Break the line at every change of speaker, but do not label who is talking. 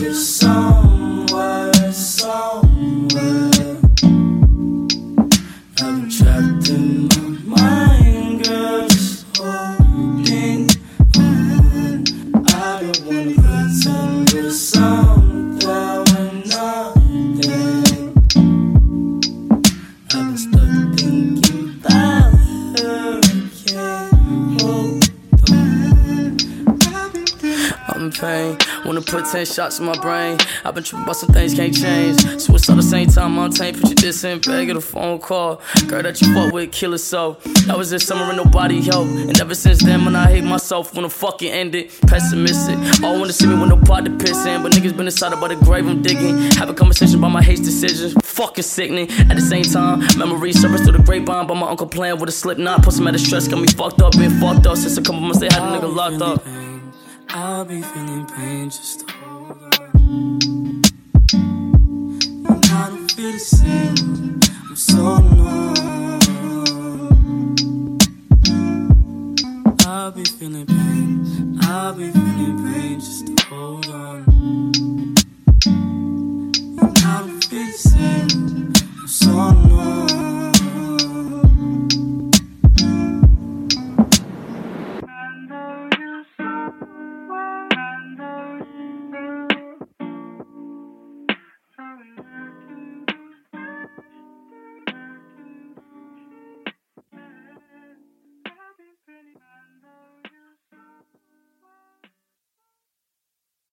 you're somewhere, somewhere. I've been trapped in my mind, girl, just holding on. I don't wanna pretend you're somewhere when nothing. I've been stuck thinking about her, can't hold on. I'm in pain, wanna put 10 shots in my brain. I've been tripping about some things can't change. Suicide the same time I'm tame. Put you this in bag, get a phone call. Girl that you fuck with, kill herself. That was this summer and nobody helped. And ever since then, man, I hate myself. Wanna fucking end it, pessimistic. All wanna see me with no pot to piss in. But niggas been inside about the grave I'm digging. Have a conversation about my hate decisions. Fucking sickening. At the same time, memories surface through the grapevine. But my uncle playing with a slip knot. Put some out of stress, got me fucked up. Been fucked up since a couple months they had a nigga locked up. I'll be feeling pain, just hold on. And I don't feel the same, I'm so numb.